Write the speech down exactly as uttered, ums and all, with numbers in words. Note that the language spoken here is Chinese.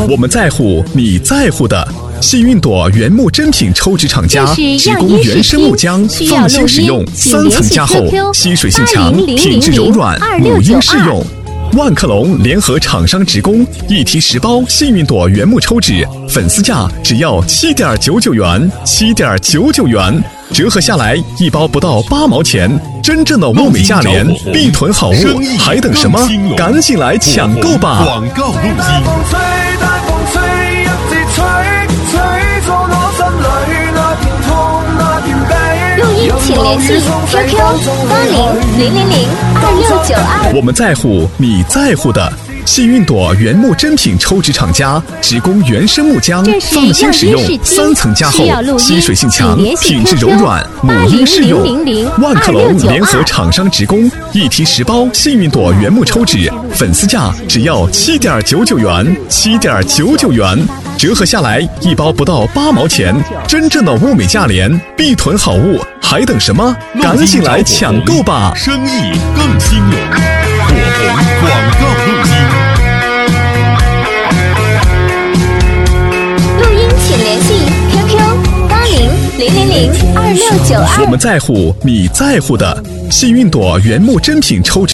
我们在乎你在乎的。幸运朵原木真品抽脂厂家，只供原生木浆，放心使用，三层加厚，吸水性强，品质柔软，母婴适用。万客隆联合厂商直供，一提十包幸运朵原木抽脂，粉丝价只要七点九九元，七点九九元，折合下来一包不到八毛钱，真正的物美价廉，必囤好物，还等什么？赶紧来抢购吧！ 广告录音。 录音请联系 Q Q 八零零零零二六九二。 我们在乎你在乎的。幸运朵原木真品抽脂厂家，只供原生木浆，放心使用，三层加厚，吸水性强，品质柔软，母婴适用。万客隆联合厂商直供，一提十包幸运朵原木抽脂，粉丝价只要七点九九元，七点九九元，折合下来一包不到八毛钱，真正的物美价廉，必囤好物，还等什么？赶紧来抢购吧！ 生意更兴隆，火红广告录音。 请联系 Q Q 八零零零零二六九二。 我们在乎你在乎的幸运朵原木真品抽脂。